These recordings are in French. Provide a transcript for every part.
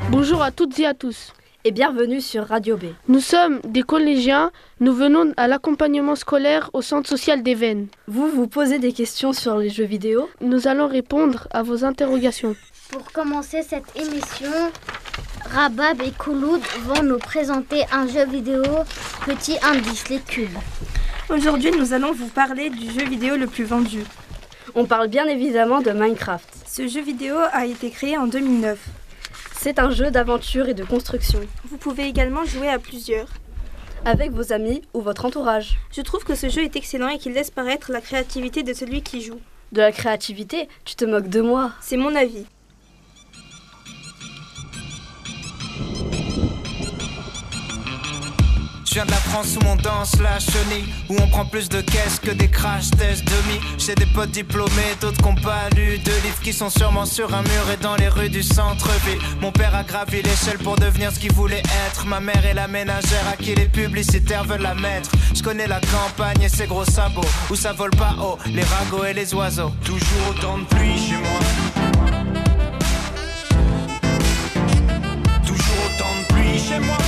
Bonjour à toutes et à tous. Et bienvenue sur Radio B. Nous sommes des collégiens, nous venons à l'accompagnement scolaire au centre social d'Évennes. Vous posez des questions sur les jeux vidéo? Nous allons répondre à vos interrogations. Pour commencer cette émission, Rabab et Kouloud vont nous présenter un jeu vidéo, petit indice, les cubes. Aujourd'hui, nous allons vous parler du jeu vidéo le plus vendu. On parle bien évidemment de Minecraft. Ce jeu vidéo a été créé en 2009. C'est un jeu d'aventure et de construction. Vous pouvez également jouer à plusieurs, avec vos amis ou votre entourage. Je trouve que ce jeu est excellent et qu'il laisse paraître la créativité de celui qui joue. De la créativité? Tu te moques de moi? C'est mon avis. Je viens de la France où on danse la chenille, où on prend plus de caisses que des crash tests demi. J'ai des potes diplômés, d'autres qui n'ont pas lu de livres, qui sont sûrement sur un mur et dans les rues du centre-ville. Mon père a gravi l'échelle pour devenir ce qu'il voulait être. Ma mère est la ménagère à qui les publicitaires veulent la mettre. Je connais la campagne et ses gros sabots, où ça vole pas haut, les ragots et les oiseaux. Toujours autant de pluie chez moi. Toujours autant de pluie chez moi.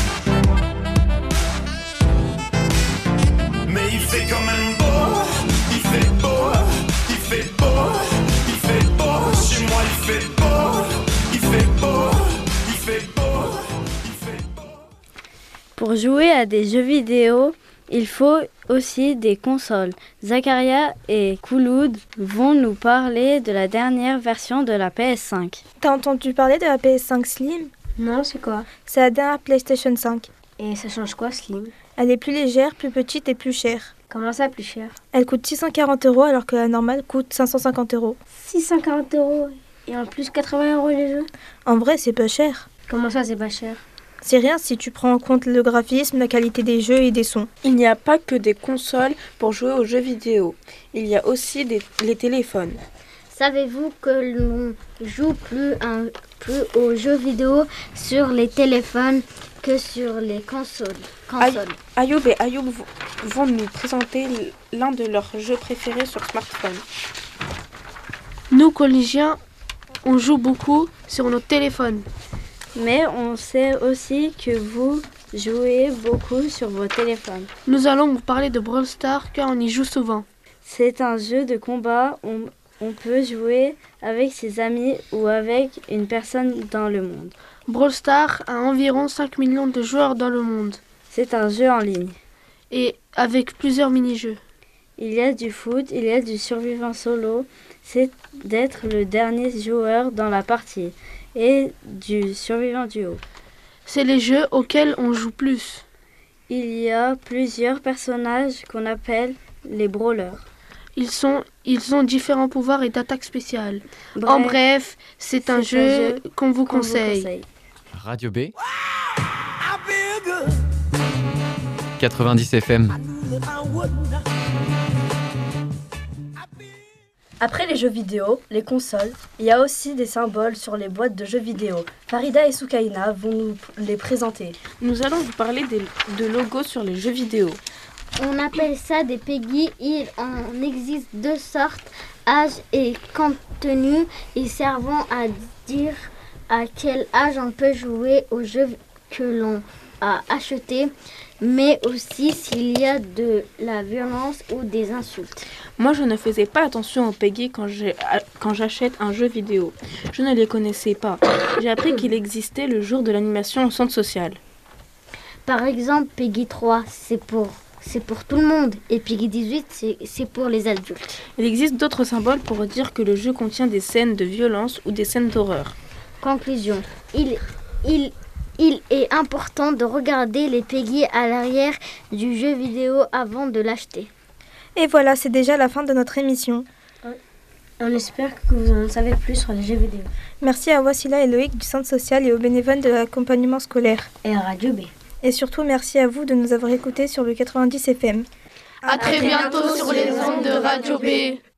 Mais il fait quand même beau, il fait beau, il fait beau, il fait beau, chez moi il fait beau, il fait beau, il fait beau, il fait beau. Pour jouer à des jeux vidéo, il faut aussi des consoles. Zakaria et Kouloud vont nous parler de la dernière version de la PS5. T'as entendu parler de la PS5 Slim? Non, c'est quoi? C'est la dernière PlayStation 5. Et ça change quoi, Slim? Elle est plus légère, plus petite et plus chère. Comment ça, plus cher? Elle coûte 640 € alors que la normale coûte 550 €. 640 € et en plus 80 € les jeux? En vrai, c'est pas cher. Comment ça, c'est pas cher? C'est rien si tu prends en compte le graphisme, la qualité des jeux et des sons. Il n'y a pas que des consoles pour jouer aux jeux vidéo. Il y a aussi les téléphones. Savez-vous que l'on joue plus aux jeux vidéo sur les téléphones que sur les consoles? Ayoub et Ayoub vont nous présenter l'un de leurs jeux préférés sur smartphone. Nous, collégiens, on joue beaucoup sur nos téléphones. Mais on sait aussi que vous jouez beaucoup sur vos téléphones. Nous allons vous parler de Brawl Stars car on y joue souvent. C'est un jeu de combat. On peut jouer avec ses amis ou avec une personne dans le monde. Brawl Stars a environ 5 millions de joueurs dans le monde. C'est un jeu en ligne. Et avec plusieurs mini-jeux. Il y a du foot, il y a du survivant solo, c'est d'être le dernier joueur dans la partie, et du survivant duo. C'est les jeux auxquels on joue plus. Il y a plusieurs personnages qu'on appelle les brawlers. Ils ont différents pouvoirs et d'attaques spéciales. En bref, c'est un jeu qu'on vous conseille. Radio B 90 FM. Après les jeux vidéo, les consoles, il y a aussi des symboles sur les boîtes de jeux vidéo. Farida et Soukaina vont nous les présenter. Nous allons vous parler de logos sur les jeux vidéo. On appelle ça des PEGI. Il en existe deux sortes, âge et contenu, et servant à dire à quel âge on peut jouer aux jeux que l'on a achetés, mais aussi s'il y a de la violence ou des insultes. Moi, je ne faisais pas attention aux PEGI quand j'achète un jeu vidéo. Je ne les connaissais pas. J'ai appris qu'il existait le jour de l'animation au centre social. Par exemple, PEGI 3, c'est pour tout le monde, et PEGI 18, c'est pour les adultes. Il existe d'autres symboles pour dire que le jeu contient des scènes de violence ou des scènes d'horreur. Conclusion. Il est important de regarder les PEGI à l'arrière du jeu vidéo avant de l'acheter. Et voilà, c'est déjà la fin de notre émission. On espère que vous en savez plus sur les jeux vidéo. Merci à Wassila et Loïc du centre social et aux bénévoles de l'accompagnement scolaire. Et à Radio B. Et surtout, merci à vous de nous avoir écoutés sur le 90 FM. À très bientôt sur les ondes de Radio B.